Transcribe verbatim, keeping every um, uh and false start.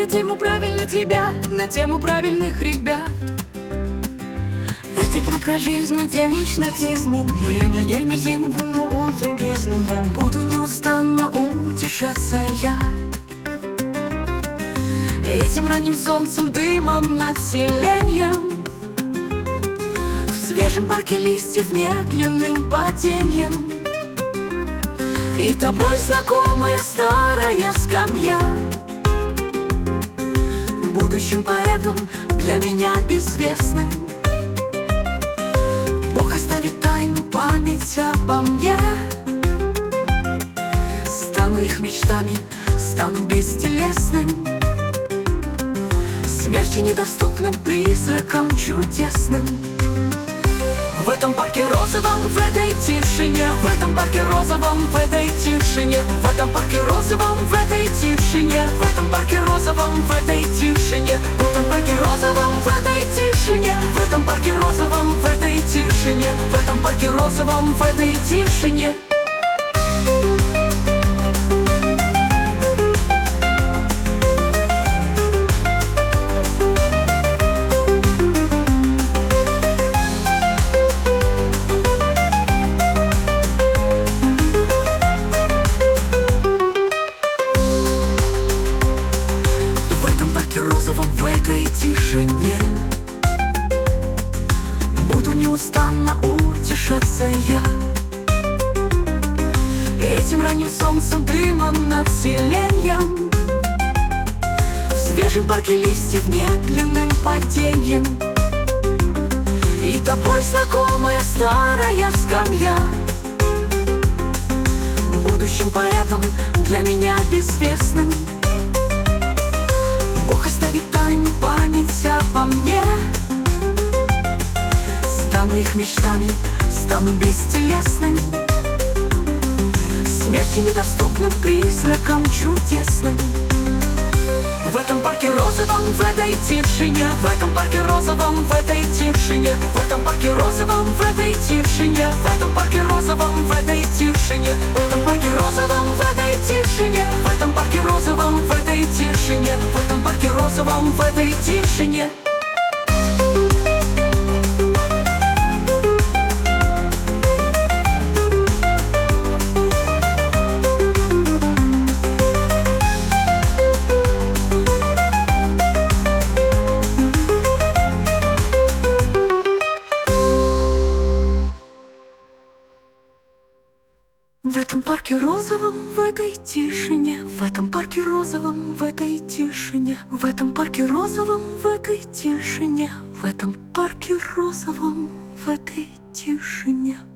на тему правильно тебя, на тему правильных ребят. Это про жизнь, на тему гипнотизма. Время не зиму, но утро бездна. Буду неустанно утешаться я этим ранним солнцем, дымом над селением, в свежем парке листьев медленным падением. И тобой знакомая старая скамья, будущим поэтом для меня безвестным. Бог оставит тайну, память обо мне. Стану их мечтами, стану бестелесным, смерти недоступным, призраком чудесным. В этом парке розовом, в этой тишине, в этом парке розовом, в этой тишине, в этом парке розовом, в этой тишине, в этом парке розовом, в этой тишине, в этом парке розовом, в этой тишине, в этом парке розовом, в этой тишине, в этом парке розовом, в этой тишине. Розовом, в этой тишине буду неустанно утешаться я этим ранним солнцем, дымом над селением, в свежем парке листьев медленным падением. И тобой знакомая старая скамья, будущим поэтом для меня безвестным. Бог оставит тайну, память обо мне. Стану их мечтами, стану бестелесным, смерти недоступным, призраком чудесным. В этом парке розовом, в этой тишине, в этом парке розовом, в этой тишине, в этом парке розовом, в этой тишине, в этом парке розовом, в этой тишине, в этом парке розовом, в этой тишине, в этом парке розовом, в этой тишине, в этом парке розовом, в этой тишине. В этом парке розовом, в этой тишине, в этом парке розовом, в этой тишине, в этом парке розовом, в этой тишине, в этом парке розовом, в этой тишине.